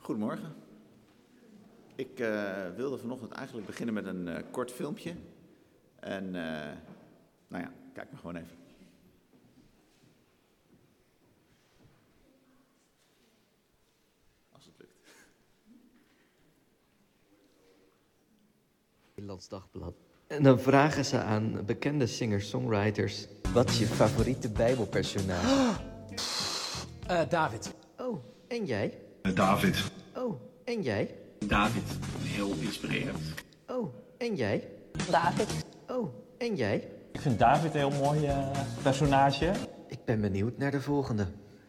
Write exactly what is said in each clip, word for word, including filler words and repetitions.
Goedemorgen. Ik uh, wilde vanochtend eigenlijk beginnen met een uh, kort filmpje. En, uh, nou ja, kijk maar gewoon even. Als het lukt. Nederlands Dagblad. En dan vragen ze aan bekende singer-songwriters: wat is je favoriete Bijbelpersonage? Uh, David. Oh, en jij? Uh, David. Oh, en jij? David. Heel inspirerend. Oh, en jij? David. Oh, en jij? Ik vind David een heel mooi uh, personage. Ik ben benieuwd naar de volgende.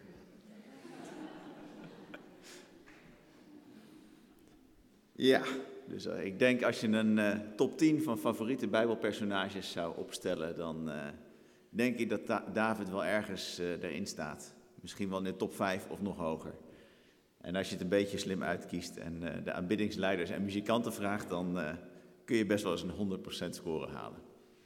Ja, dus uh, ik denk als je een uh, top tien van favoriete Bijbelpersonages zou opstellen, dan uh, denk ik dat da- David wel ergens uh, erin staat. Misschien wel in de top vijf of nog hoger. En als je het een beetje slim uitkiest en uh, de aanbiddingsleiders en muzikanten vraagt, dan uh, kun je best wel eens een honderd procent score halen.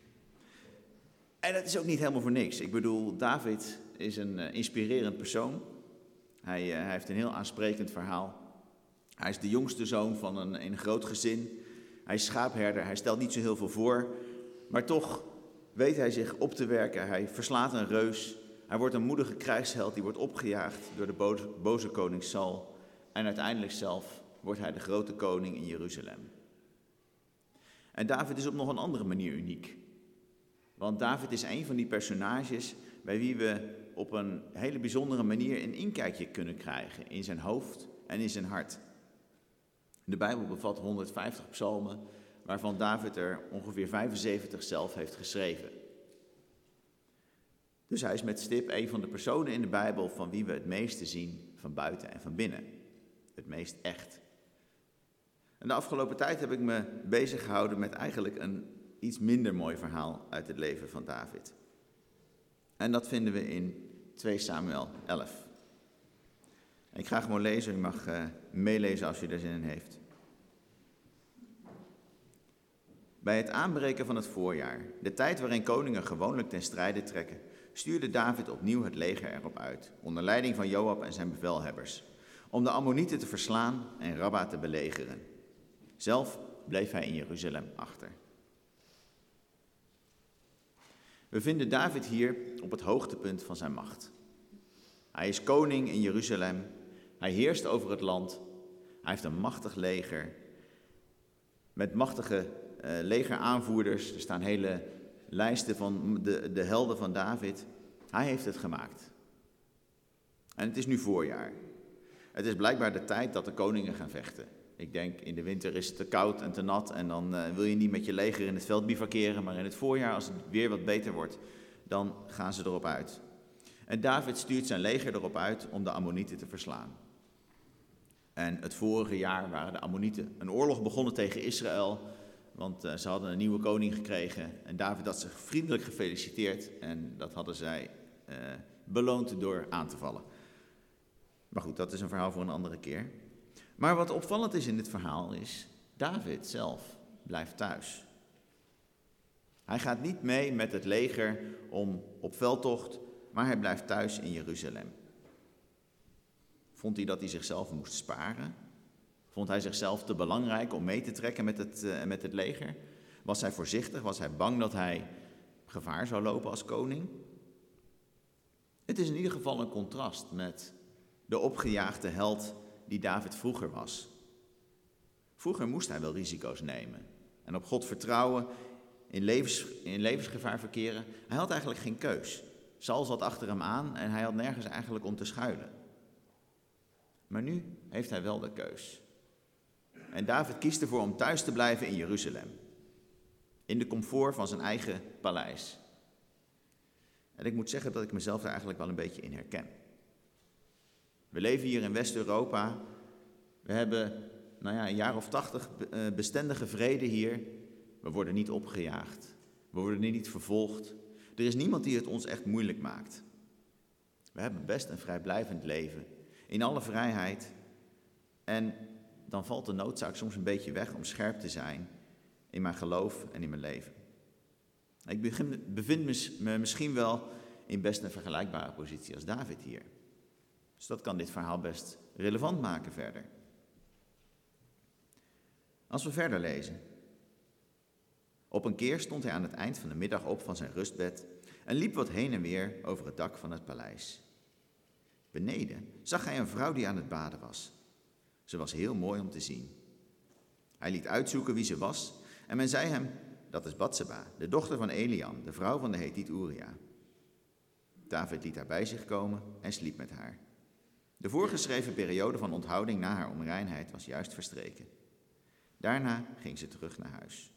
En dat is ook niet helemaal voor niks. Ik bedoel, David is een uh, inspirerend persoon. Hij, uh, hij heeft een heel aansprekend verhaal. Hij is de jongste zoon van een, een groot gezin. Hij is schaapherder, hij stelt niet zo heel veel voor. Maar toch weet hij zich op te werken. Hij verslaat een reus. Hij wordt een moedige krijgsheld, die wordt opgejaagd door de boze, boze koning Saul. En uiteindelijk zelf wordt hij de grote koning in Jeruzalem. En David is op nog een andere manier uniek. Want David is een van die personages bij wie we op een hele bijzondere manier een inkijkje kunnen krijgen in zijn hoofd en in zijn hart. De Bijbel bevat honderdvijftig psalmen, waarvan David er ongeveer vijfenzeventig zelf heeft geschreven. Dus hij is met stip een van de personen in de Bijbel van wie we het meeste zien van buiten en van binnen. Het meest echt. En de afgelopen tijd heb ik me bezig gehouden met eigenlijk een iets minder mooi verhaal uit het leven van David. En dat vinden we in twee Samuel elf. Ik ga gewoon lezen, u mag uh, meelezen als u er zin in heeft. Bij het aanbreken van het voorjaar, de tijd waarin koningen gewoonlijk ten strijde trekken, stuurde David opnieuw het leger erop uit, onder leiding van Joab en zijn bevelhebbers, om de Ammonieten te verslaan en Rabba te belegeren. Zelf bleef hij in Jeruzalem achter. We vinden David hier op het hoogtepunt van zijn macht. Hij is koning in Jeruzalem, hij heerst over het land, hij heeft een machtig leger, met machtige uh, legeraanvoerders. Er staan hele lijsten van de, de helden van David. Hij heeft het gemaakt. En het is nu voorjaar. Het is blijkbaar de tijd dat de koningen gaan vechten. Ik denk, in de winter is het te koud en te nat en dan uh, wil je niet met je leger in het veld bivakeren, maar in het voorjaar, als het weer wat beter wordt, dan gaan ze erop uit. En David stuurt zijn leger erop uit om de Ammonieten te verslaan. En het vorige jaar waren de Ammonieten een oorlog begonnen tegen Israël, want uh, ze hadden een nieuwe koning gekregen en David had ze vriendelijk gefeliciteerd en dat hadden zij uh, beloond door aan te vallen. Maar goed, dat is een verhaal voor een andere keer. Maar wat opvallend is in dit verhaal is, David zelf blijft thuis. Hij gaat niet mee met het leger om op veldtocht, maar hij blijft thuis in Jeruzalem. Vond hij dat hij zichzelf moest sparen? Vond hij zichzelf te belangrijk om mee te trekken met het, uh, met het leger? Was hij voorzichtig? Was hij bang dat hij gevaar zou lopen als koning? Het is in ieder geval een contrast met de opgejaagde held die David vroeger was. Vroeger moest hij wel risico's nemen en op God vertrouwen, in, levens, in levensgevaar verkeren. Hij had eigenlijk geen keus. Saul zat achter hem aan en hij had nergens eigenlijk om te schuilen. Maar nu heeft hij wel de keus. En David kiest ervoor om thuis te blijven in Jeruzalem. In de comfort van zijn eigen paleis. En ik moet zeggen dat ik mezelf daar eigenlijk wel een beetje in herken. We leven hier in West-Europa. We hebben nou ja, een jaar of tachtig bestendige vrede hier. We worden niet opgejaagd. We worden niet vervolgd. Er is niemand die het ons echt moeilijk maakt. We hebben best een vrijblijvend leven. In alle vrijheid. En dan valt de noodzaak soms een beetje weg om scherp te zijn in mijn geloof en in mijn leven. Ik begin, bevind me misschien wel in best een vergelijkbare positie als David hier. Dus dat kan dit verhaal best relevant maken verder. Als we verder lezen. Op een keer stond hij aan het eind van de middag op van zijn rustbed en liep wat heen en weer over het dak van het paleis. Beneden zag hij een vrouw die aan het baden was. Ze was heel mooi om te zien. Hij liet uitzoeken wie ze was en men zei hem, dat is Batseba, de dochter van Eliam, de vrouw van de Hethiet Uria. David liet haar bij zich komen en sliep met haar. De voorgeschreven periode van onthouding na haar onreinheid was juist verstreken. Daarna ging ze terug naar huis.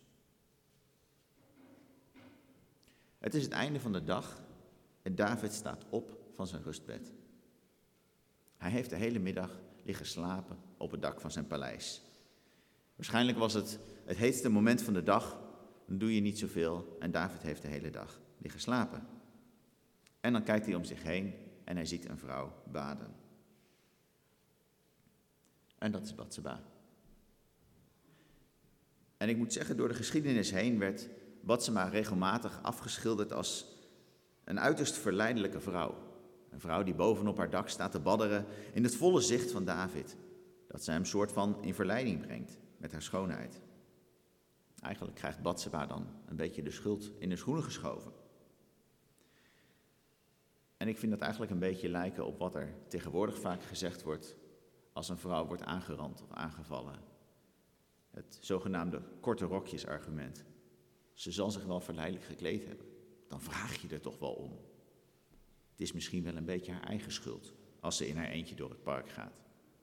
Het is het einde van de dag en David staat op van zijn rustbed. Hij heeft de hele middag liggen slapen op het dak van zijn paleis. Waarschijnlijk was het het heetste moment van de dag, dan doe je niet zoveel en David heeft de hele dag liggen slapen. En dan kijkt hij om zich heen en hij ziet een vrouw baden. En dat is Batseba. En ik moet zeggen, door de geschiedenis heen werd Batseba regelmatig afgeschilderd als een uiterst verleidelijke vrouw. Een vrouw die bovenop haar dak staat te badderen in het volle zicht van David. Dat ze hem soort van in verleiding brengt met haar schoonheid. Eigenlijk krijgt Batseba dan een beetje de schuld in de schoenen geschoven. En ik vind dat eigenlijk een beetje lijken op wat er tegenwoordig vaak gezegd wordt als een vrouw wordt aangerand of aangevallen. Het zogenaamde korte rokjesargument. Ze zal zich wel verleidelijk gekleed hebben. Dan vraag je er toch wel om. Het is misschien wel een beetje haar eigen schuld als ze in haar eentje door het park gaat.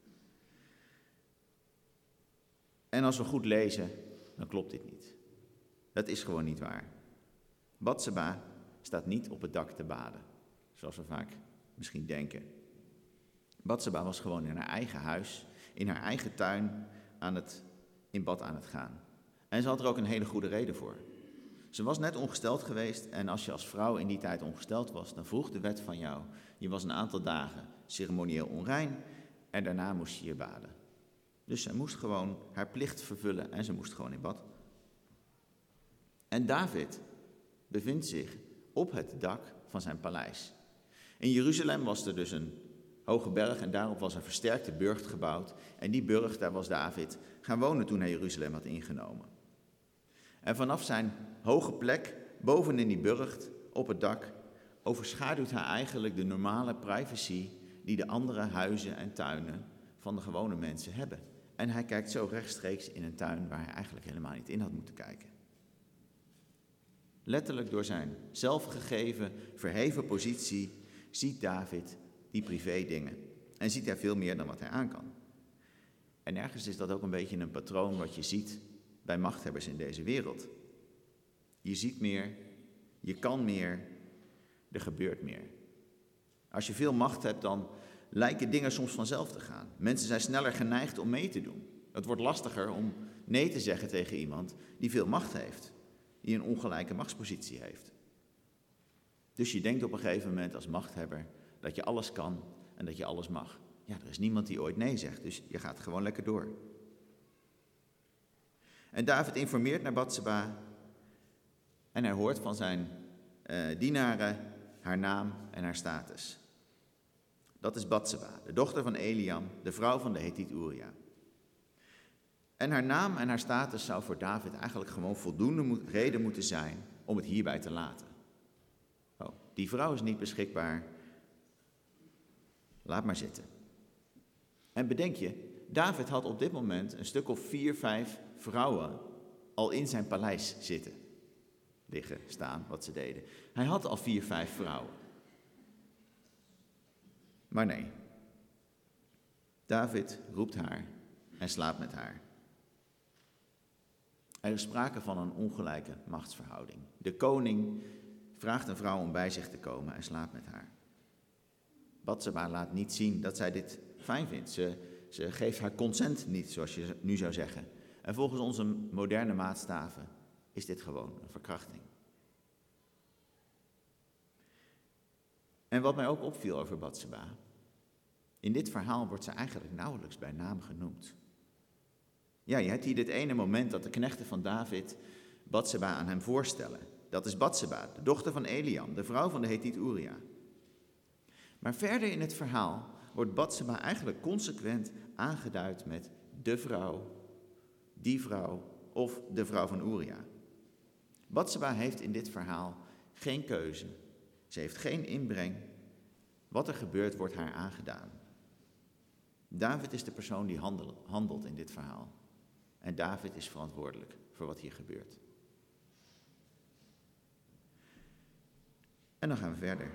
En als we goed lezen, dan klopt dit niet. Dat is gewoon niet waar. Batseba staat niet op het dak te baden, zoals we vaak misschien denken. Batseba was gewoon in haar eigen huis, in haar eigen tuin, aan het, in bad aan het gaan. En ze had er ook een hele goede reden voor. Ze was net ongesteld geweest en als je als vrouw in die tijd ongesteld was, dan vroeg de wet van jou, je was een aantal dagen ceremonieel onrein en daarna moest je je baden. Dus zij moest gewoon haar plicht vervullen en ze moest gewoon in bad. En David bevindt zich op het dak van zijn paleis. In Jeruzalem was er dus een hoge berg en daarop was een versterkte burcht gebouwd. En die burcht, daar was David gaan wonen toen hij Jeruzalem had ingenomen. En vanaf zijn hoge plek, bovenin die burcht, op het dak, overschaduwt hij eigenlijk de normale privacy die de andere huizen en tuinen van de gewone mensen hebben. En hij kijkt zo rechtstreeks in een tuin waar hij eigenlijk helemaal niet in had moeten kijken. Letterlijk door zijn zelfgegeven, verheven positie ziet David die privé dingen. En ziet hij veel meer dan wat hij aan kan. En ergens is dat ook een beetje een patroon wat je ziet bij machthebbers in deze wereld. Je ziet meer, je kan meer, er gebeurt meer. Als je veel macht hebt, dan lijken dingen soms vanzelf te gaan. Mensen zijn sneller geneigd om mee te doen. Het wordt lastiger om nee te zeggen tegen iemand die veel macht heeft, die een ongelijke machtspositie heeft. Dus je denkt op een gegeven moment als machthebber dat je alles kan en dat je alles mag. Ja, er is niemand die ooit nee zegt, dus je gaat gewoon lekker door. En David informeert naar Batseba en hij hoort van zijn uh, dienaren haar naam en haar status. Dat is Batseba, de dochter van Eliam, de vrouw van de Hethiet Uria. En haar naam en haar status zou voor David eigenlijk gewoon voldoende mo- reden moeten zijn om het hierbij te laten. Oh, die vrouw is niet beschikbaar. Laat maar zitten. En bedenk je, David had op dit moment een stuk of vier, vijf vrouwen al in zijn paleis zitten. Liggen, staan, wat ze deden. Hij had al vier, vijf vrouwen. Maar nee. David roept haar en slaapt met haar. Er is sprake van een ongelijke machtsverhouding. De koning vraagt een vrouw om bij zich te komen en slaapt met haar. Batseba laat niet zien dat zij dit fijn vindt. Ze, ze geeft haar consent niet, zoals je nu zou zeggen. En volgens onze moderne maatstaven is dit gewoon een verkrachting. En wat mij ook opviel over Batseba, in dit verhaal wordt ze eigenlijk nauwelijks bij naam genoemd. Ja, je hebt hier dit ene moment dat de knechten van David Batseba aan hem voorstellen. Dat is Batseba, de dochter van Eliam, de vrouw van de Hethiet Uria. Maar verder in het verhaal wordt Batseba eigenlijk consequent aangeduid met de vrouw, die vrouw of de vrouw van Uria. Batseba heeft in dit verhaal geen keuze. Ze heeft geen inbreng. Wat er gebeurt, wordt haar aangedaan. David is de persoon die handel, handelt in dit verhaal. En David is verantwoordelijk voor wat hier gebeurt. En dan gaan we verder.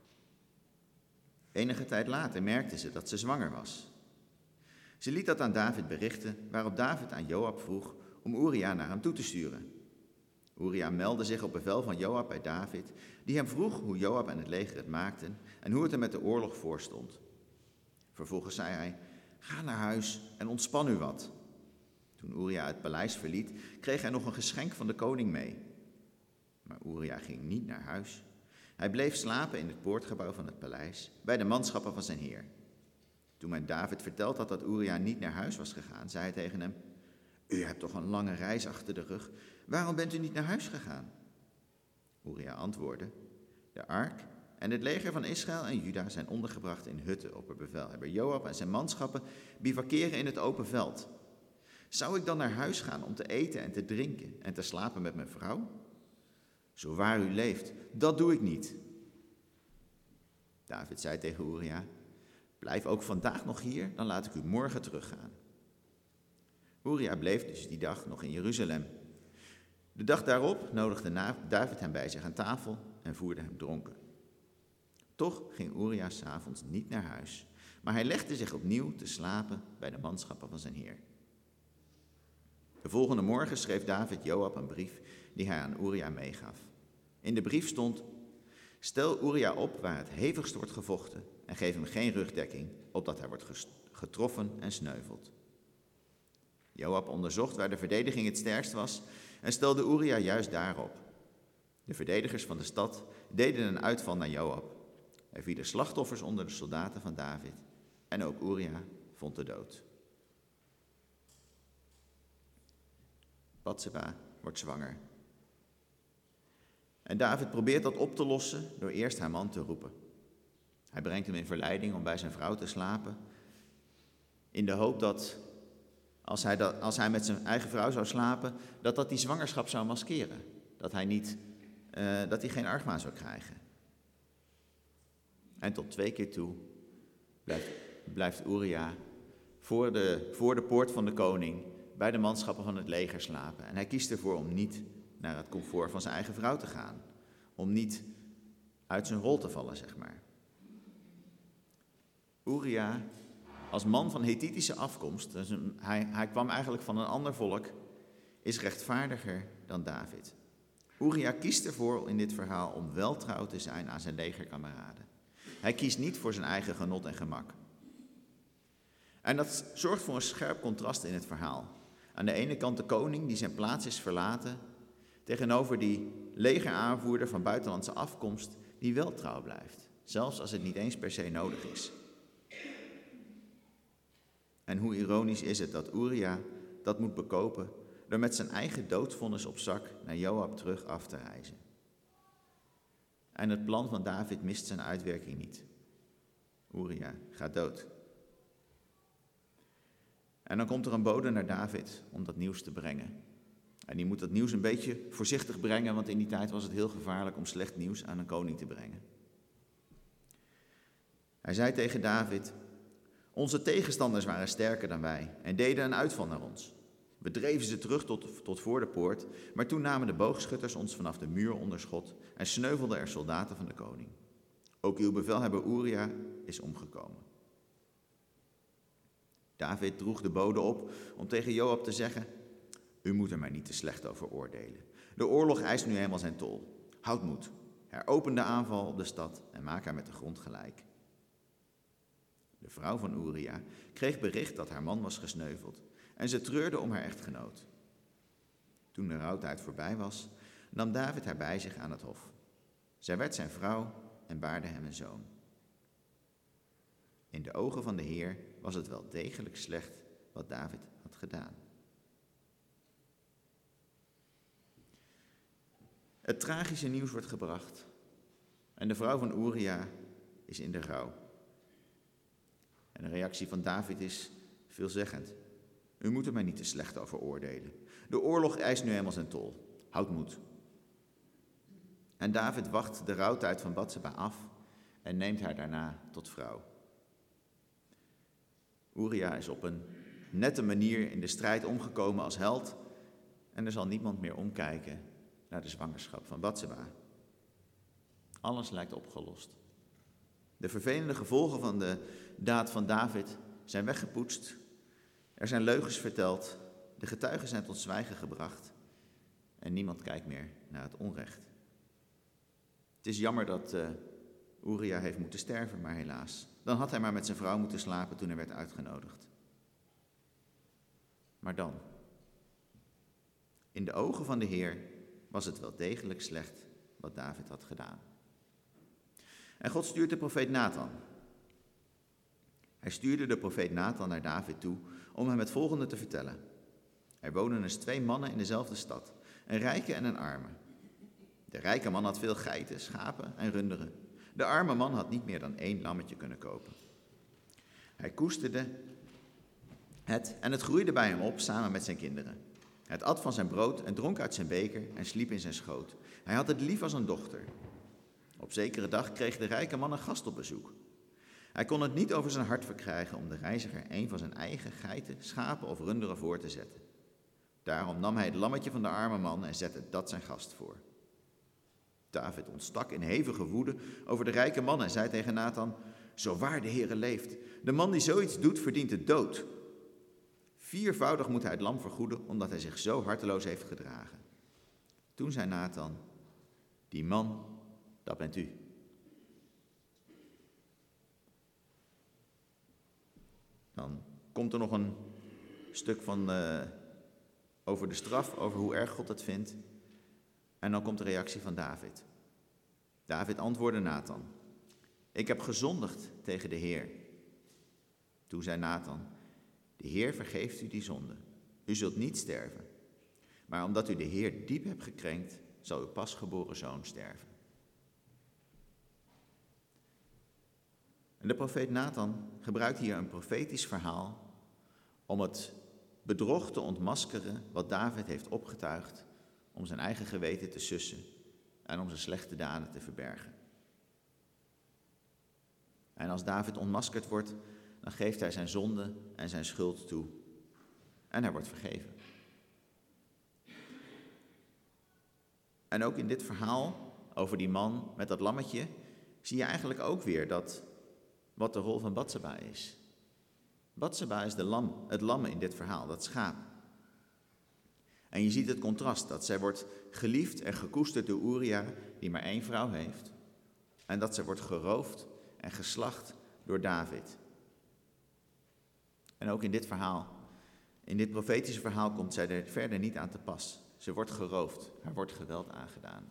Enige tijd later merkte ze dat ze zwanger was. Ze liet dat aan David berichten, waarop David aan Joab vroeg om Uria naar hem toe te sturen. Uria meldde zich op bevel van Joab bij David, die hem vroeg hoe Joab en het leger het maakten en hoe het er met de oorlog voor stond. Vervolgens zei hij, ga naar huis en ontspan u wat. Toen Uria het paleis verliet, kreeg hij nog een geschenk van de koning mee. Maar Uria ging niet naar huis. Hij bleef slapen in het poortgebouw van het paleis, bij de manschappen van zijn heer. Toen men David verteld had dat Uria niet naar huis was gegaan, zei hij tegen hem, u hebt toch een lange reis achter de rug, waarom bent u niet naar huis gegaan? Uria antwoordde, de ark en het leger van Israël en Juda zijn ondergebracht in hutten op bevelhebber Joab en zijn manschappen bivakeren in het open veld. Zou ik dan naar huis gaan om te eten en te drinken en te slapen met mijn vrouw? Zo waar u leeft, dat doe ik niet. David zei tegen Uria, blijf ook vandaag nog hier, dan laat ik u morgen teruggaan. Uria bleef dus die dag nog in Jeruzalem. De dag daarop nodigde David hem bij zich aan tafel en voerde hem dronken. Toch ging Uria 's avonds niet naar huis, maar hij legde zich opnieuw te slapen bij de manschappen van zijn heer. De volgende morgen schreef David Joab een brief die hij aan Uria meegaf. In de brief stond, stel Uria op waar het hevigst wordt gevochten en geef hem geen rugdekking, opdat hij wordt getroffen en sneuvelt. Joab onderzocht waar de verdediging het sterkst was en stelde Uria juist daarop. De verdedigers van de stad deden een uitval naar Joab. Er vielen slachtoffers onder de soldaten van David en ook Uria vond de dood. Batseba wordt zwanger. En David probeert dat op te lossen door eerst haar man te roepen. Hij brengt hem in verleiding om bij zijn vrouw te slapen, in de hoop dat als hij, dat, als hij met zijn eigen vrouw zou slapen, dat dat die zwangerschap zou maskeren. Dat hij, niet, uh, dat hij geen argwaan zou krijgen. En tot twee keer toe blijft, blijft Uria voor de, voor de poort van de koning bij de manschappen van het leger slapen. En hij kiest ervoor om niet naar het comfort van zijn eigen vrouw te gaan. Om niet uit zijn rol te vallen, zeg maar. Uria, als man van Hethitische afkomst, dus een, hij, hij kwam eigenlijk van een ander volk, is rechtvaardiger dan David. Uria kiest ervoor in dit verhaal om wel trouw te zijn aan zijn legerkameraden. Hij kiest niet voor zijn eigen genot en gemak. En dat zorgt voor een scherp contrast in het verhaal. Aan de ene kant de koning die zijn plaats is verlaten, tegenover die legeraanvoerder van buitenlandse afkomst die wel trouw blijft, zelfs als het niet eens per se nodig is. En hoe ironisch is het dat Uria dat moet bekopen door met zijn eigen doodvonnis op zak naar Joab terug af te reizen. En het plan van David mist zijn uitwerking niet. Uria gaat dood. En dan komt er een bode naar David om dat nieuws te brengen. En die moet dat nieuws een beetje voorzichtig brengen, want in die tijd was het heel gevaarlijk om slecht nieuws aan een koning te brengen. Hij zei tegen David, onze tegenstanders waren sterker dan wij en deden een uitval naar ons. We dreven ze terug tot, tot voor de poort, maar toen namen de boogschutters ons vanaf de muur onder schot en sneuvelden er soldaten van de koning. Ook uw bevelhebber Uria is omgekomen. David droeg de bode op om tegen Joab te zeggen, u moet er maar niet te slecht over oordelen. De oorlog eist nu eenmaal zijn tol. Houd moed, heropen de aanval op de stad en maak haar met de grond gelijk. De vrouw van Uria kreeg bericht dat haar man was gesneuveld en ze treurde om haar echtgenoot. Toen de rouwtijd voorbij was, nam David haar bij zich aan het hof. Zij werd zijn vrouw en baarde hem een zoon. In de ogen van de Heer was het wel degelijk slecht wat David had gedaan. Het tragische nieuws wordt gebracht en de vrouw van Uria is in de rouw. En de reactie van David is veelzeggend. U moet er mij niet te slecht over oordelen. De oorlog eist nu eenmaal zijn tol. Houd moed. En David wacht de rouwtijd van Batseba af en neemt haar daarna tot vrouw. Uria is op een nette manier in de strijd omgekomen als held en er zal niemand meer omkijken naar de zwangerschap van Batseba. Alles lijkt opgelost. De vervelende gevolgen van de daad van David zijn weggepoetst. Er zijn leugens verteld, de getuigen zijn tot zwijgen gebracht en niemand kijkt meer naar het onrecht. Het is jammer dat uh, Uria heeft moeten sterven, maar helaas. Dan had hij maar met zijn vrouw moeten slapen toen hij werd uitgenodigd. Maar dan, in de ogen van de Heer was het wel degelijk slecht wat David had gedaan. En God stuurt de profeet Nathan. Hij stuurde de profeet Nathan naar David toe om hem het volgende te vertellen. Er wonen eens twee mannen in dezelfde stad, een rijke en een arme. De rijke man had veel geiten, schapen en runderen. De arme man had niet meer dan één lammetje kunnen kopen. Hij koesterde het en het groeide bij hem op samen met zijn kinderen. Het at van zijn brood en dronk uit zijn beker en sliep in zijn schoot. Hij had het lief als een dochter. Op zekere dag kreeg de rijke man een gast op bezoek. Hij kon het niet over zijn hart verkrijgen om de reiziger een van zijn eigen geiten, schapen of runderen voor te zetten. Daarom nam hij het lammetje van de arme man en zette dat zijn gast voor. David ontstak in hevige woede over de rijke man en zei tegen Nathan: zo waar de Heere leeft, de man die zoiets doet verdient de dood. Viervoudig moet hij het lam vergoeden omdat hij zich zo harteloos heeft gedragen. Toen zei Nathan: die man, dat bent u. Dan komt er nog een stuk van uh, over de straf, over hoe erg God het vindt. En dan komt de reactie van David. David antwoordde Nathan: ik heb gezondigd tegen de Heer. Toen zei Nathan: de Heer vergeeft u die zonde. U zult niet sterven. Maar omdat u de Heer diep hebt gekrenkt, zal uw pasgeboren zoon sterven. En de profeet Nathan gebruikt hier een profetisch verhaal om het bedrog te ontmaskeren wat David heeft opgetuigd, om zijn eigen geweten te sussen en om zijn slechte daden te verbergen. En als David ontmaskerd wordt, dan geeft hij zijn zonde en zijn schuld toe. En hij wordt vergeven. En ook in dit verhaal over die man met dat lammetje zie je eigenlijk ook weer dat wat de rol van Batseba is. Batseba is de lam, het lam in dit verhaal, dat schaap. En je ziet het contrast, dat zij wordt geliefd en gekoesterd door Uria, die maar één vrouw heeft. En dat zij wordt geroofd en geslacht door David. En ook in dit verhaal, in dit profetische verhaal komt zij er verder niet aan te pas. Ze wordt geroofd, haar wordt geweld aangedaan.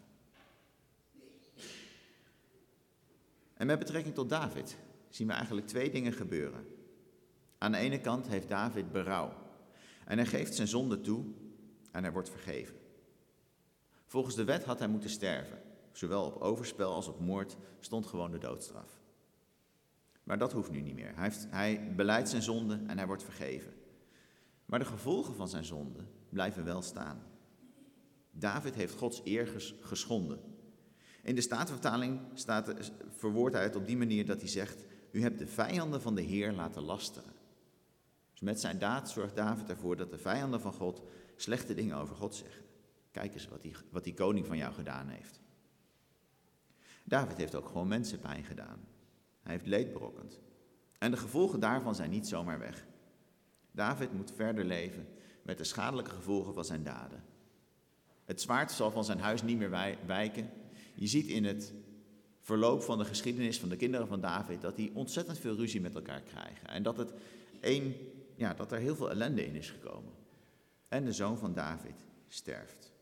En met betrekking tot David zien we eigenlijk twee dingen gebeuren. Aan de ene kant heeft David berouw en hij geeft zijn zonde toe en hij wordt vergeven. Volgens de wet had hij moeten sterven. Zowel op overspel als op moord stond gewoon de doodstraf. Maar dat hoeft nu niet meer. Hij, heeft, hij belijdt zijn zonde en hij wordt vergeven. Maar de gevolgen van zijn zonde blijven wel staan. David heeft Gods eer geschonden. In de Statenvertaling staat, verwoordt hij het op die manier dat hij zegt: u hebt de vijanden van de Heer laten lasteren. Dus met zijn daad zorgt David ervoor dat de vijanden van God slechte dingen over God zeggen. Kijk eens wat die, wat die koning van jou gedaan heeft. David heeft ook gewoon mensen pijn gedaan. Hij heeft leed berokkend. En de gevolgen daarvan zijn niet zomaar weg. David moet verder leven met de schadelijke gevolgen van zijn daden. Het zwaard zal van zijn huis niet meer wijken. Je ziet in het verloop van de geschiedenis van de kinderen van David dat die ontzettend veel ruzie met elkaar krijgen. En dat, het een, ja, dat er heel veel ellende in is gekomen. En de zoon van David sterft.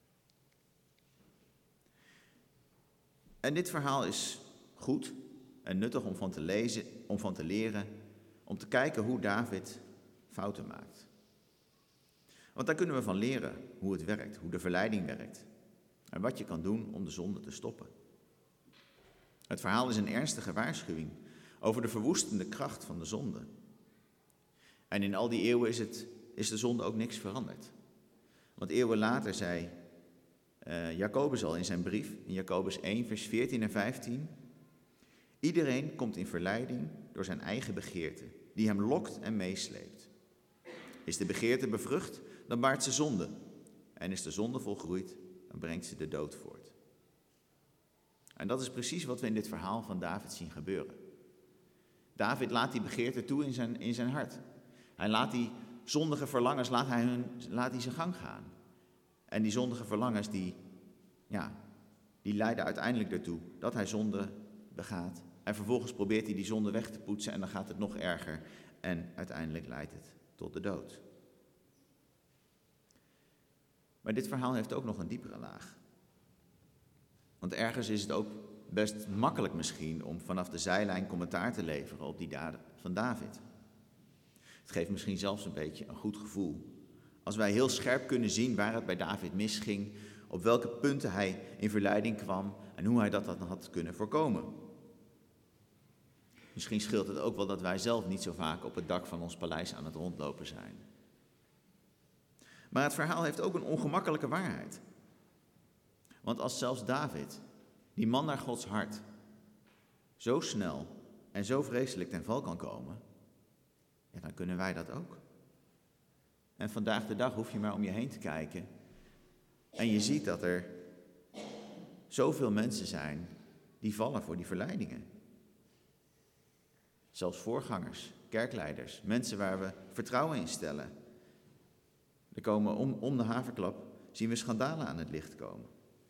En dit verhaal is goed en nuttig om van te lezen, om van te leren, om te kijken hoe David fouten maakt. Want daar kunnen we van leren hoe het werkt, hoe de verleiding werkt. En wat je kan doen om de zonde te stoppen. Het verhaal is een ernstige waarschuwing over de verwoestende kracht van de zonde. En in al die eeuwen is het, is de zonde ook niks veranderd. Want eeuwen later zei uh, Jacobus al in zijn brief, in Jacobus één, vers veertien en vijftien... Iedereen komt in verleiding door zijn eigen begeerte, die hem lokt en meesleept. Is de begeerte bevrucht, dan baart ze zonde. En is de zonde volgroeid, dan brengt ze de dood voort. En dat is precies wat we in dit verhaal van David zien gebeuren. David laat die begeerte toe in zijn, in zijn hart. Hij laat die zondige verlangens, laat hij, hun, laat hij zijn gang gaan. En die zondige verlangens, die, ja, die leiden uiteindelijk ertoe dat hij zonde begaat. En vervolgens probeert hij die zonde weg te poetsen en dan gaat het nog erger. En uiteindelijk leidt het tot de dood. Maar dit verhaal heeft ook nog een diepere laag. Want ergens is het ook best makkelijk misschien om vanaf de zijlijn commentaar te leveren op die daden van David. Het geeft misschien zelfs een beetje een goed gevoel. Als wij heel scherp kunnen zien waar het bij David misging, op welke punten hij in verleiding kwam en hoe hij dat dan had kunnen voorkomen. Misschien scheelt het ook wel dat wij zelf niet zo vaak op het dak van ons paleis aan het rondlopen zijn. Maar het verhaal heeft ook een ongemakkelijke waarheid. Want als zelfs David, die man naar Gods hart, zo snel en zo vreselijk ten val kan komen, ja, dan kunnen wij dat ook. En vandaag de dag hoef je maar om je heen te kijken en je ziet dat er zoveel mensen zijn die vallen voor die verleidingen. Zelfs voorgangers, kerkleiders, mensen waar we vertrouwen in stellen. Er komen om, om de haverklap, zien we schandalen aan het licht komen.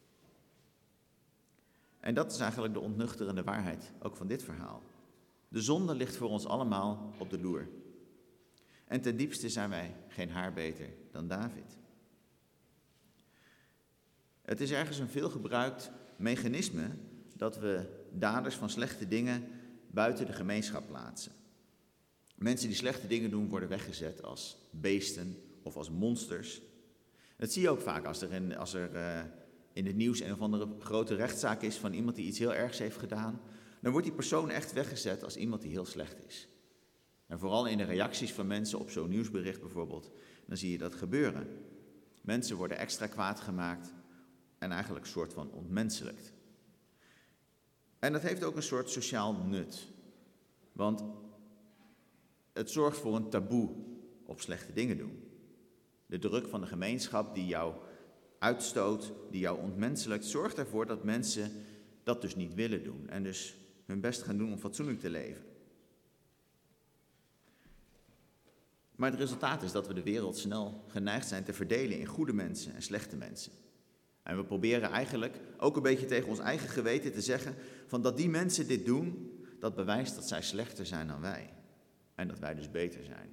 En dat is eigenlijk de ontnuchterende waarheid, ook van dit verhaal. De zonde ligt voor ons allemaal op de loer. En ten diepste zijn wij geen haar beter dan David. Het is ergens een veelgebruikt mechanisme dat we daders van slechte dingen buiten de gemeenschap plaatsen. Mensen die slechte dingen doen worden weggezet als beesten of als monsters. Dat zie je ook vaak als er in, als er, uh, in het nieuws een of andere grote rechtszaak is van iemand die iets heel ergs heeft gedaan. Dan wordt die persoon echt weggezet als iemand die heel slecht is. En vooral in de reacties van mensen op zo'n nieuwsbericht bijvoorbeeld, dan zie je dat gebeuren. Mensen worden extra kwaad gemaakt en eigenlijk een soort van ontmenselijkt. En dat heeft ook een soort sociaal nut. Want het zorgt voor een taboe op slechte dingen doen. De druk van de gemeenschap die jou uitstoot, die jou ontmenselijkt, zorgt ervoor dat mensen dat dus niet willen doen. En dus hun best gaan doen om fatsoenlijk te leven. Maar het resultaat is dat we de wereld snel geneigd zijn te verdelen in goede mensen en slechte mensen. En we proberen eigenlijk ook een beetje tegen ons eigen geweten te zeggen van dat die mensen dit doen, dat bewijst dat zij slechter zijn dan wij. En dat wij dus beter zijn.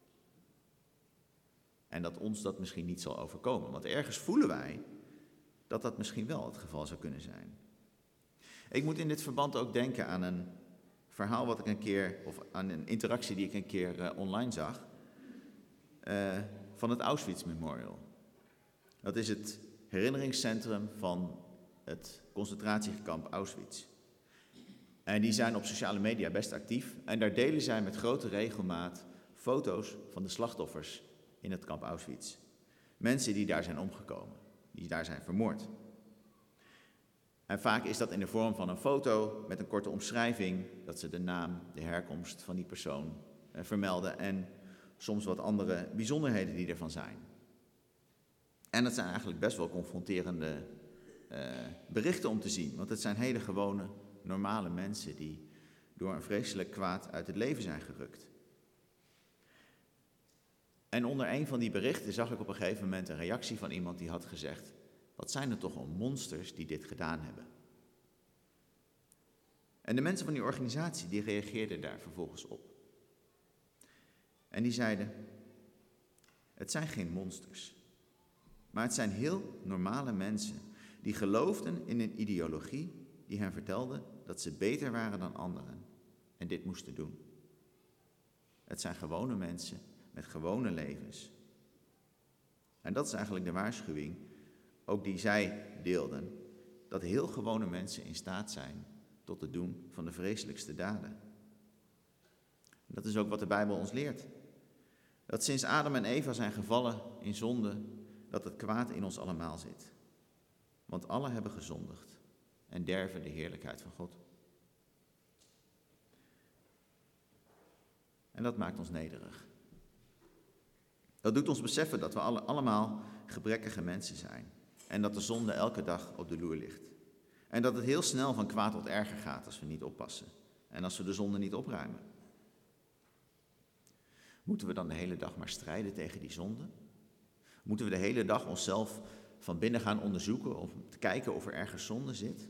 En dat ons dat misschien niet zal overkomen. Want ergens voelen wij dat dat misschien wel het geval zou kunnen zijn. Ik moet in dit verband ook denken aan een verhaal wat ik een keer, of aan een interactie die ik een keer uh, online zag, uh, van het Auschwitz Memorial. Dat is het herinneringscentrum van het concentratiekamp Auschwitz. En die zijn op sociale media best actief en daar delen zij met grote regelmaat foto's van de slachtoffers in het kamp Auschwitz. Mensen die daar zijn omgekomen, die daar zijn vermoord. En vaak is dat in de vorm van een foto met een korte omschrijving, dat ze de naam, de herkomst van die persoon eh, vermelden en soms wat andere bijzonderheden die ervan zijn. En dat zijn eigenlijk best wel confronterende uh, berichten om te zien, want het zijn hele gewone, normale mensen die door een vreselijk kwaad uit het leven zijn gerukt. En onder een van die berichten zag ik op een gegeven moment een reactie van iemand die had gezegd: wat zijn er toch al monsters die dit gedaan hebben? En de mensen van die organisatie die reageerden daar vervolgens op. En die zeiden: het zijn geen monsters, maar het zijn heel normale mensen die geloofden in een ideologie die hen vertelde dat ze beter waren dan anderen en dit moesten doen. Het zijn gewone mensen met gewone levens. En dat is eigenlijk de waarschuwing, ook die zij deelden, dat heel gewone mensen in staat zijn tot het doen van de vreselijkste daden. Dat is ook wat de Bijbel ons leert. Dat sinds Adam en Eva zijn gevallen in zonde, dat het kwaad in ons allemaal zit. Want alle hebben gezondigd en derven de heerlijkheid van God. En dat maakt ons nederig. Dat doet ons beseffen dat we alle, allemaal gebrekkige mensen zijn. En dat de zonde elke dag op de loer ligt. En dat het heel snel van kwaad tot erger gaat als we niet oppassen. En als we de zonde niet opruimen. Moeten we dan de hele dag maar strijden tegen die zonde? Moeten we de hele dag onszelf van binnen gaan onderzoeken om te kijken of er ergens zonde zit?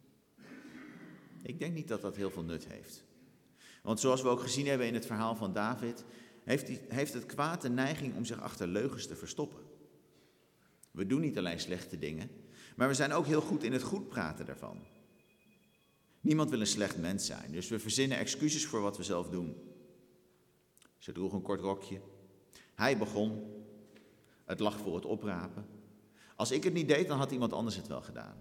Ik denk niet dat dat heel veel nut heeft. Want zoals we ook gezien hebben in het verhaal van David, heeft, die, heeft het kwaad de neiging om zich achter leugens te verstoppen. We doen niet alleen slechte dingen, maar we zijn ook heel goed in het goed praten daarvan. Niemand wil een slecht mens zijn, dus we verzinnen excuses voor wat we zelf doen. Ze droeg een kort rokje. Hij begon. Het lag voor het oprapen. Als ik het niet deed, dan had iemand anders het wel gedaan.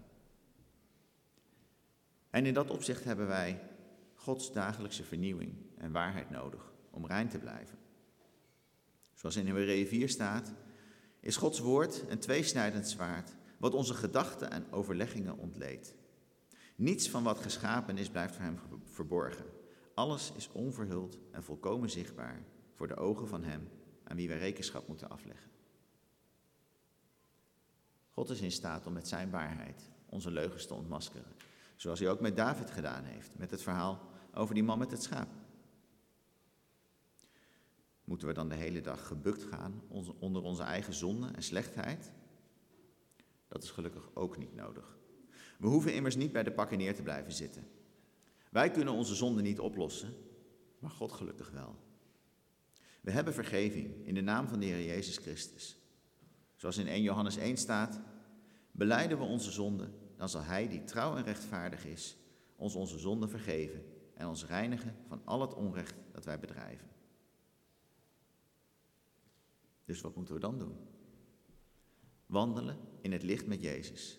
En in dat opzicht hebben wij Gods dagelijkse vernieuwing en waarheid nodig om rein te blijven. Zoals in Hebreeën vier staat, is Gods woord een tweesnijdend zwaard, wat onze gedachten en overleggingen ontleedt. Niets van wat geschapen is, blijft voor hem verborgen. Alles is onverhuld en volkomen zichtbaar voor de ogen van hem aan wie wij rekenschap moeten afleggen. God is in staat om met zijn waarheid onze leugens te ontmaskeren. Zoals hij ook met David gedaan heeft, met het verhaal over die man met het schaap. Moeten we dan de hele dag gebukt gaan onder onze eigen zonde en slechtheid? Dat is gelukkig ook niet nodig. We hoeven immers niet bij de pakken neer te blijven zitten. Wij kunnen onze zonde niet oplossen, maar God gelukkig wel. We hebben vergeving in de naam van de Heer Jezus Christus. Zoals in eerste Johannes één staat, belijden we onze zonde, dan zal Hij, die trouw en rechtvaardig is, ons onze zonde vergeven en ons reinigen van al het onrecht dat wij bedrijven. Dus wat moeten we dan doen? Wandelen in het licht met Jezus.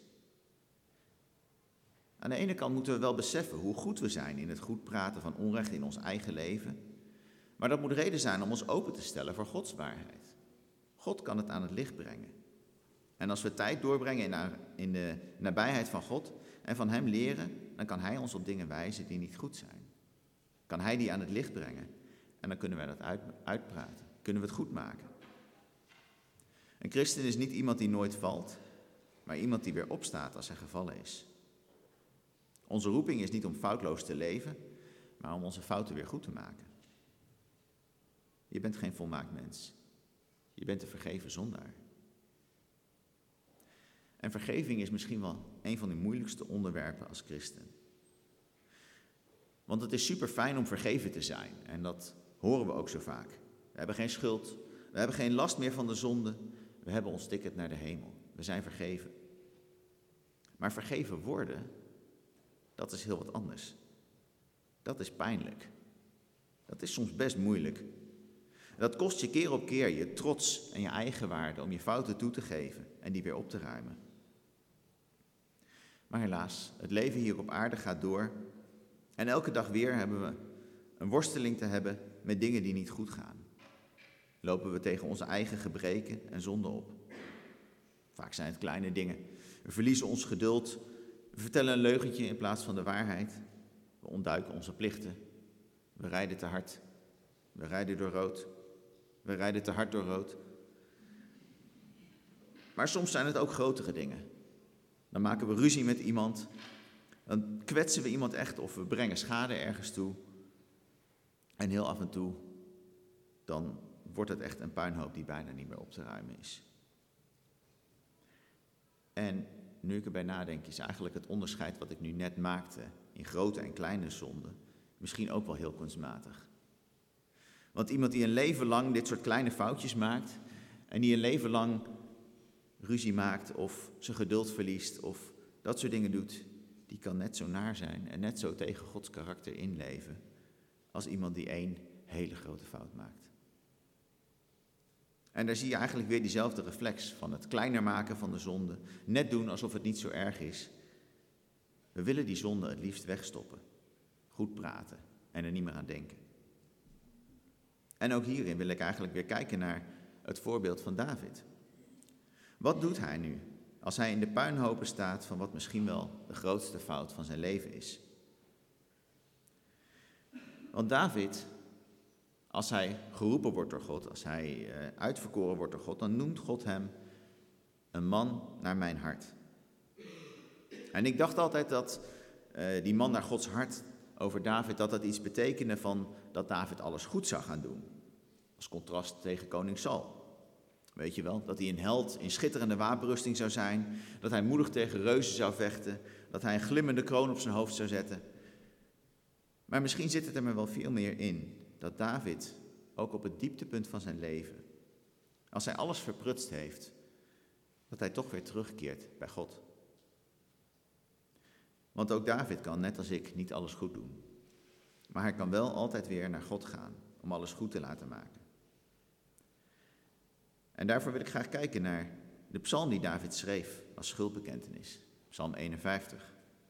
Aan de ene kant moeten we wel beseffen hoe goed we zijn in het goed praten van onrecht in ons eigen leven. Maar dat moet reden zijn om ons open te stellen voor Gods waarheid. God kan het aan het licht brengen. En als we tijd doorbrengen in de nabijheid van God en van Hem leren, dan kan Hij ons op dingen wijzen die niet goed zijn. Kan Hij die aan het licht brengen en dan kunnen wij dat uit, uitpraten. Kunnen we het goed maken. Een christen is niet iemand die nooit valt, maar iemand die weer opstaat als hij gevallen is. Onze roeping is niet om foutloos te leven, maar om onze fouten weer goed te maken. Je bent geen volmaakt mens. Je bent een vergeven zondaar. En vergeving is misschien wel een van de moeilijkste onderwerpen als christen. Want het is super fijn om vergeven te zijn. En dat horen we ook zo vaak. We hebben geen schuld. We hebben geen last meer van de zonde. We hebben ons ticket naar de hemel. We zijn vergeven. Maar vergeven worden, dat is heel wat anders. Dat is pijnlijk. Dat is soms best moeilijk. Dat kost je keer op keer je trots en je eigenwaarde om je fouten toe te geven en die weer op te ruimen. Maar helaas, het leven hier op aarde gaat door en elke dag weer hebben we een worsteling te hebben met dingen die niet goed gaan. Lopen we tegen onze eigen gebreken en zonden op. Vaak zijn het kleine dingen. We verliezen ons geduld. We vertellen een leugentje in plaats van de waarheid. We ontduiken onze plichten. We rijden te hard. We rijden door rood. We rijden te hard door rood. Maar soms zijn het ook grotere dingen. Dan maken we ruzie met iemand. Dan kwetsen we iemand echt of we brengen schade ergens toe. En heel af en toe, dan wordt het echt een puinhoop die bijna niet meer op te ruimen is. En nu ik erbij nadenk, is eigenlijk het onderscheid wat ik nu net maakte in grote en kleine zonden misschien ook wel heel kunstmatig. Want iemand die een leven lang dit soort kleine foutjes maakt en die een leven lang ruzie maakt of zijn geduld verliest of dat soort dingen doet, die kan net zo naar zijn en net zo tegen Gods karakter inleven als iemand die één hele grote fout maakt. En daar zie je eigenlijk weer diezelfde reflex van het kleiner maken van de zonde, net doen alsof het niet zo erg is. We willen die zonde het liefst wegstoppen, goed praten en er niet meer aan denken. En ook hierin wil ik eigenlijk weer kijken naar het voorbeeld van David. Wat doet hij nu als hij in de puinhopen staat van wat misschien wel de grootste fout van zijn leven is? Want David, als hij geroepen wordt door God, als hij uh, uitverkoren wordt door God, dan noemt God hem een man naar mijn hart. En ik dacht altijd dat uh, die man naar Gods hart over David, dat dat iets betekende van dat David alles goed zou gaan doen. Als contrast tegen koning Saul. Weet je wel, dat hij een held in schitterende wapenrusting zou zijn, dat hij moedig tegen reuzen zou vechten, dat hij een glimmende kroon op zijn hoofd zou zetten. Maar misschien zit het er maar wel veel meer in, dat David, ook op het dieptepunt van zijn leven, als hij alles verprutst heeft, dat hij toch weer terugkeert bij God. Want ook David kan, net als ik, niet alles goed doen. Maar hij kan wel altijd weer naar God gaan, om alles goed te laten maken. En daarvoor wil ik graag kijken naar de psalm die David schreef als schuldbekentenis. Psalm eenenvijftig.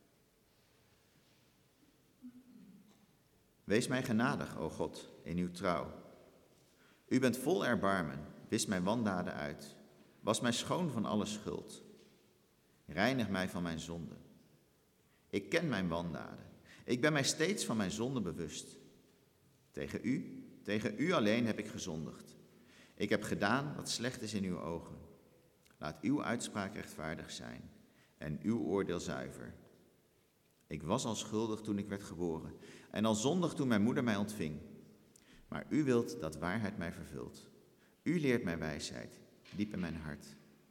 Wees mij genadig, o God, in uw trouw. U bent vol erbarmen, wis mijn wandaden uit. Was mij schoon van alle schuld. Reinig mij van mijn zonde. Ik ken mijn wandaden. Ik ben mij steeds van mijn zonde bewust. Tegen u, tegen u alleen heb ik gezondigd. Ik heb gedaan wat slecht is in uw ogen. Laat uw uitspraak rechtvaardig zijn en uw oordeel zuiver. Ik was al schuldig toen ik werd geboren en al zondig toen mijn moeder mij ontving. Maar u wilt dat waarheid mij vervult. U leert mij wijsheid, diep in mijn hart.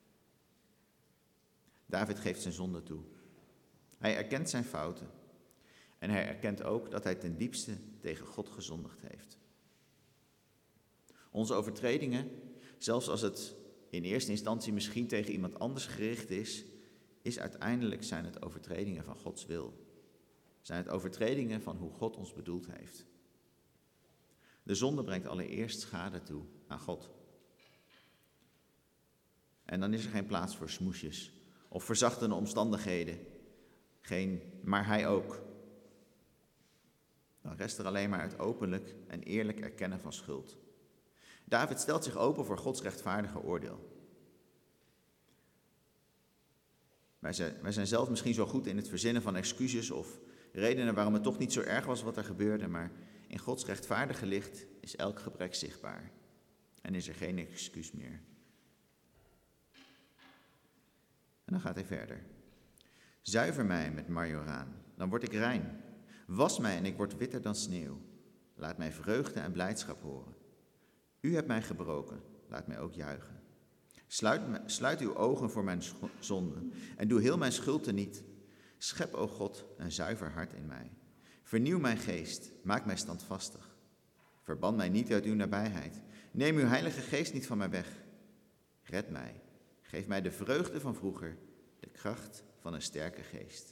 David geeft zijn zonde toe. Hij erkent zijn fouten. En hij erkent ook dat hij ten diepste tegen God gezondigd heeft. Onze overtredingen, zelfs als het in eerste instantie misschien tegen iemand anders gericht is, is uiteindelijk zijn het overtredingen van Gods wil. Zijn het overtredingen van hoe God ons bedoeld heeft. De zonde brengt allereerst schade toe aan God. En dan is er geen plaats voor smoesjes of verzachtende omstandigheden. Geen, maar hij ook. Dan rest er alleen maar het openlijk en eerlijk erkennen van schuld. David stelt zich open voor Gods rechtvaardige oordeel. Wij zijn, wij zijn zelf misschien zo goed in het verzinnen van excuses of redenen waarom het toch niet zo erg was wat er gebeurde, maar in Gods rechtvaardige licht is elk gebrek zichtbaar en is er geen excuus meer. En dan gaat hij verder. Zuiver mij met marjoraan, dan word ik rein. Was mij en ik word witter dan sneeuw. Laat mij vreugde en blijdschap horen. U hebt mij gebroken, laat mij ook juichen. Sluit, me, sluit uw ogen voor mijn zonden en doe heel mijn schuld teniet. Schep, o God, een zuiver hart in mij. Vernieuw mijn geest, maak mij standvastig. Verban mij niet uit uw nabijheid. Neem uw heilige geest niet van mij weg. Red mij, geef mij de vreugde van vroeger, de kracht van een sterke geest.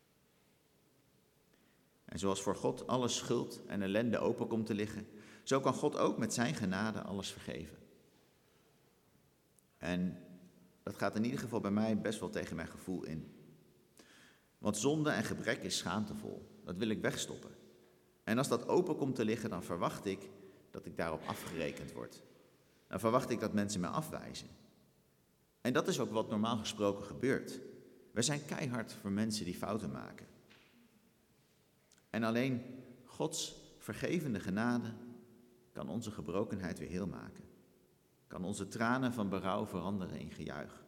En zoals voor God alle schuld en ellende open komt te liggen, zo kan God ook met zijn genade alles vergeven. En dat gaat in ieder geval bij mij best wel tegen mijn gevoel in. Want zonde en gebrek is schaamtevol. Dat wil ik wegstoppen. En als dat open komt te liggen, dan verwacht ik dat ik daarop afgerekend word. Dan verwacht ik dat mensen mij afwijzen. En dat is ook wat normaal gesproken gebeurt. We zijn keihard voor mensen die fouten maken. En alleen Gods vergevende genade kan onze gebrokenheid weer heel maken. Kan onze tranen van berouw veranderen in gejuich.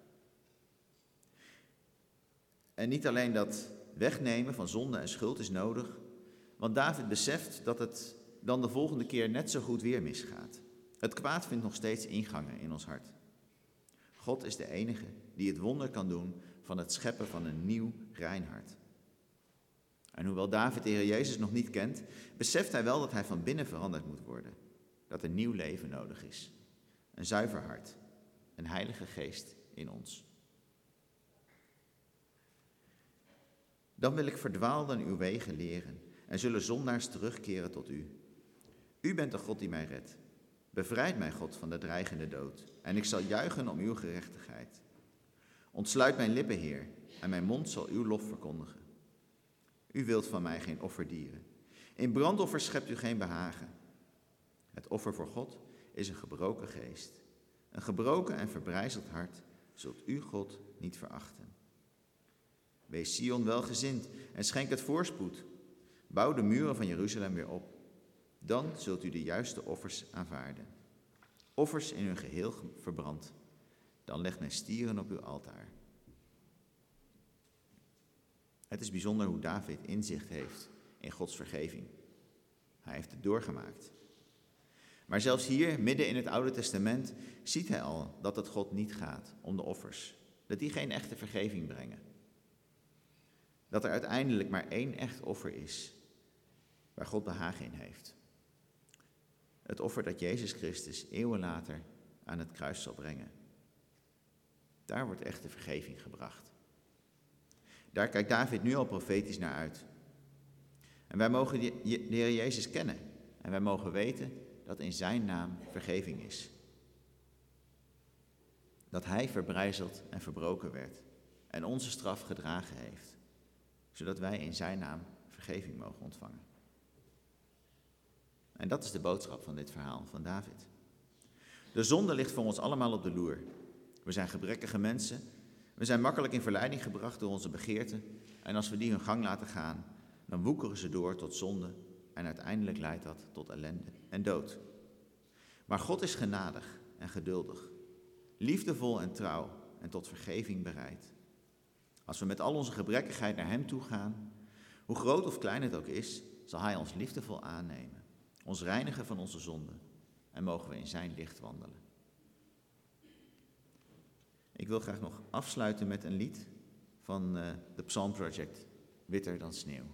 En niet alleen dat wegnemen van zonde en schuld is nodig, want David beseft dat het dan de volgende keer net zo goed weer misgaat. Het kwaad vindt nog steeds ingangen in ons hart. God is de enige die het wonder kan doen van het scheppen van een nieuw rein hart. En hoewel David de Heer Jezus nog niet kent, beseft hij wel dat hij van binnen veranderd moet worden. Dat een nieuw leven nodig is. Een zuiver hart, een heilige geest in ons. Dan wil ik verdwaalden uw wegen leren en zullen zondaars terugkeren tot u. U bent de God die mij redt. Bevrijd mij, God, van de dreigende dood, en ik zal juichen om uw gerechtigheid. Ontsluit mijn lippen, Heer, en mijn mond zal uw lof verkondigen. U wilt van mij geen offerdieren. In brandoffers schept u geen behagen. Het offer voor God is een gebroken geest. Een gebroken en verbrijzeld hart zult u, God, niet verachten. Wees Sion welgezind en schenk het voorspoed. Bouw de muren van Jeruzalem weer op. Dan zult u de juiste offers aanvaarden. Offers in hun geheel verbrand. Dan legt men stieren op uw altaar. Het is bijzonder hoe David inzicht heeft in Gods vergeving. Hij heeft het doorgemaakt. Maar zelfs hier, midden in het Oude Testament, ziet hij al dat het God niet gaat om de offers. Dat die geen echte vergeving brengen. Dat er uiteindelijk maar één echt offer is, waar God behagen in heeft. Het offer dat Jezus Christus eeuwen later aan het kruis zal brengen. Daar wordt echte vergeving gebracht. Daar kijkt David nu al profetisch naar uit. En wij mogen de Heer Jezus kennen. En wij mogen weten dat in zijn naam vergeving is. Dat hij verbrijzeld en verbroken werd en onze straf gedragen heeft. Zodat wij in zijn naam vergeving mogen ontvangen. En dat is de boodschap van dit verhaal van David. De zonde ligt voor ons allemaal op de loer. We zijn gebrekkige mensen. We zijn makkelijk in verleiding gebracht door onze begeerten. En als we die hun gang laten gaan, dan woekeren ze door tot zonde. En uiteindelijk leidt dat tot ellende en dood. Maar God is genadig en geduldig. Liefdevol en trouw en tot vergeving bereid. Als we met al onze gebrekkigheid naar hem toe gaan, hoe groot of klein het ook is, zal hij ons liefdevol aannemen. Ons reinigen van onze zonden en mogen we in zijn licht wandelen. Ik wil graag nog afsluiten met een lied van uh, de Psalm Project, Witter dan sneeuw.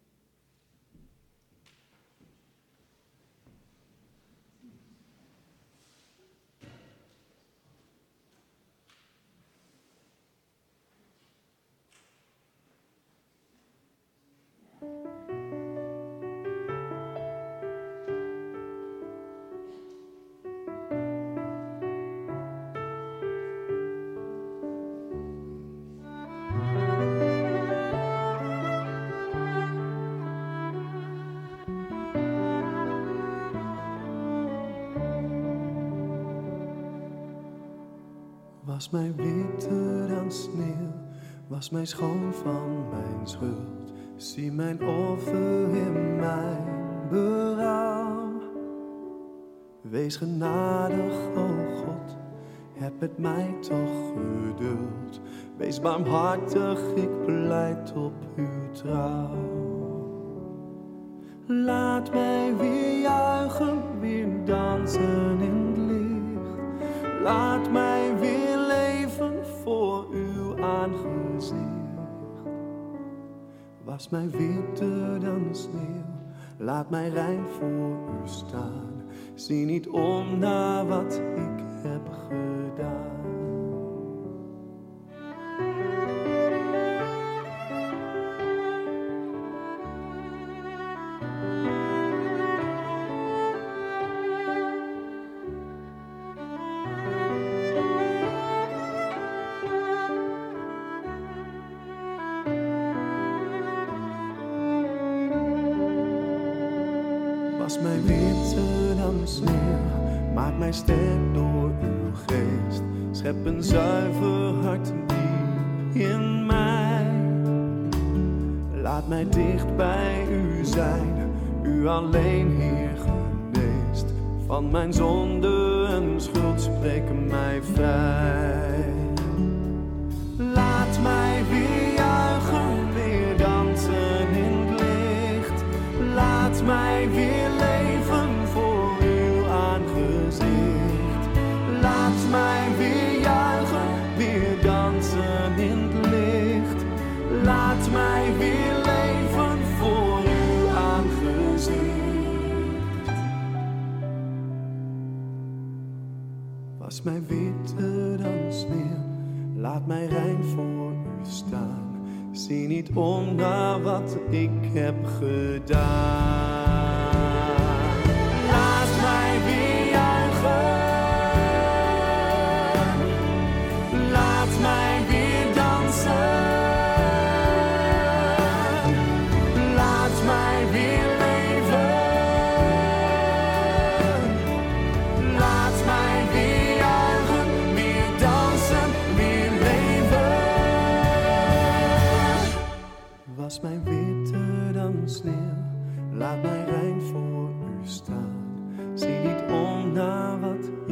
Was mij witter dan sneeuw, was mij schoon van mijn schuld. Zie mijn offer in mijn berouw. Wees genadig, o God, heb met mij toch geduld. Wees barmhartig, ik pleit op uw trouw. Laat mij weer juichen, weer dansen in het licht. Laat mij weer leven voor uw aangezicht. Was mij witter dan sneeuw, laat mij rein voor u staan. Zie niet om naar wat ik heb gedaan. Was mij witter dan sneeuw, maak mij sterk door uw geest. Schep een zuiver hart diep in mij. Laat mij dicht bij u zijn, u alleen Heer geneest. Van mijn zonde en schuld spreken mij vrij. Laat mij weer juichen, weer dansen in het licht. Laat mij weer leven voor uw aangezicht. Laat mij weer juichen, weer dansen in het licht. Laat mij weer leven voor uw aangezicht. Was mij witter dan sneeuw, laat mij rein voor u staan. Zie niet om naar wat ik heb gedaan. Laat mij weer juichen. Laat mij weer dansen. Laat mij weer leven laat mij rein voor u staan. Zie niet om naar wat